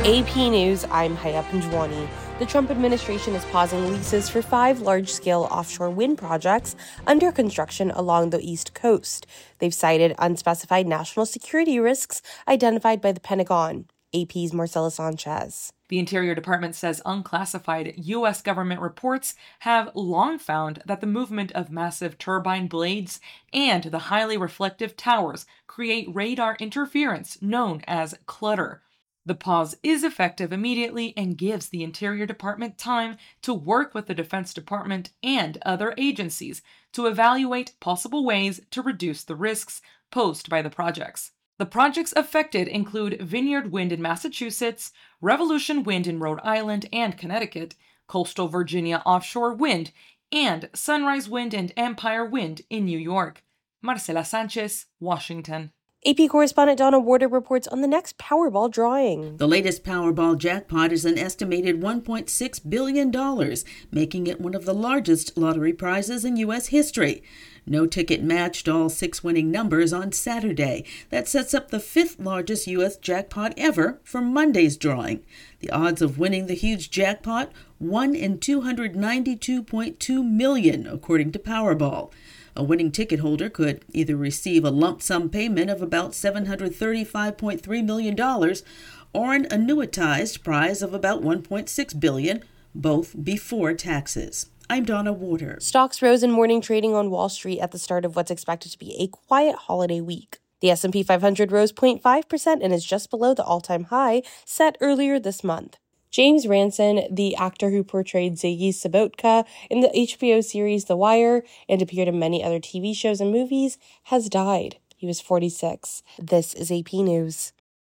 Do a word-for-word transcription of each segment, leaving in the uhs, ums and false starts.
A P News, I'm Haya Panjwani. The Trump administration is pausing leases for five large-scale offshore wind projects under construction along the East Coast. They've cited unspecified national security risks identified by the Pentagon. A P's Marcela Sanchez. The Interior Department says unclassified U S government reports have long found that the movement of massive turbine blades and the highly reflective towers create radar interference known as clutter. The pause is effective immediately and gives the Interior Department time to work with the Defense Department and other agencies to evaluate possible ways to reduce the risks posed by the projects. The projects affected include Vineyard Wind in Massachusetts, Revolution Wind in Rhode Island and Connecticut, Coastal Virginia Offshore Wind, and Sunrise Wind and Empire Wind in New York. Marcela Sanchez, Washington. A P correspondent Donna Warder reports on the next Powerball drawing. The latest Powerball jackpot is an estimated one point six billion dollars, making it one of the largest lottery prizes in U S history. No ticket matched all six winning numbers on Saturday. That sets up the fifth largest U S jackpot ever for Monday's drawing. The odds of winning the huge jackpot, one in two hundred ninety-two point two million, according to Powerball. A winning ticket holder could either receive a lump sum payment of about seven hundred thirty-five point three million dollars or an annuitized prize of about one point six billion dollars, both before taxes. I'm Donna Warder. Stocks rose in morning trading on Wall Street at the start of what's expected to be a quiet holiday week. The S and P five hundred rose zero point five percent and is just below the all-time high set earlier this month. James Ranson, the actor who portrayed Ziggy Sobotka in the H B O series The Wire and appeared in many other T V shows and movies, has died. He was forty-six. This is A P News.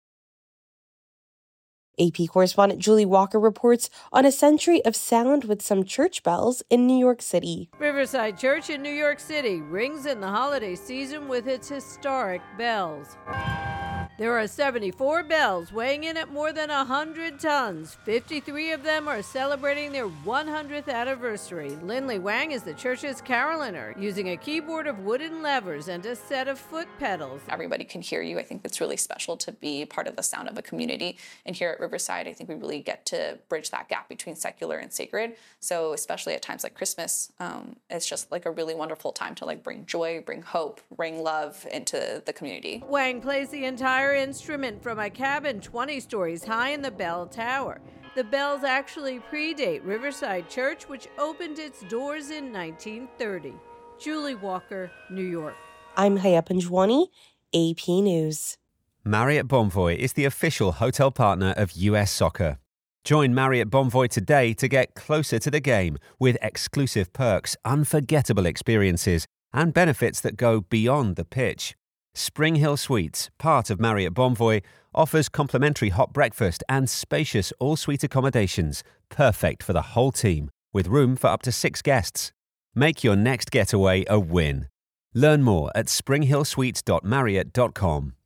A P correspondent Julie Walker reports on a century of sound with some church bells in New York City. Riverside Church in New York City rings in the holiday season with its historic bells. There are seventy-four bells weighing in at more than one hundred tons. fifty-three of them are celebrating their one hundredth anniversary. Lindley Wang is the church's carillioner, using a keyboard of wooden levers and a set of foot pedals. Everybody can hear you. I think it's really special to be part of the sound of a community. And here at Riverside, I think we really get to bridge that gap between secular and sacred. So especially at times like Christmas, um, it's just like a really wonderful time to like bring joy, bring hope, bring love into the community. Wang plays the entire instrument from a cabin twenty stories high in the bell tower. The bells actually predate Riverside Church, which opened its doors in nineteen thirty. Julie Walker, New York. I'm Haya Panjwani, A P News. Marriott Bonvoy is the official hotel partner of U S Soccer. Join Marriott Bonvoy today to get closer to the game with exclusive perks, unforgettable experiences, and benefits that go beyond the pitch. Spring Hill Suites, part of Marriott Bonvoy, offers complimentary hot breakfast and spacious all-suite accommodations, perfect for the whole team, with room for up to six guests. Make your next getaway a win. Learn more at spring hill suites dot marriott dot com.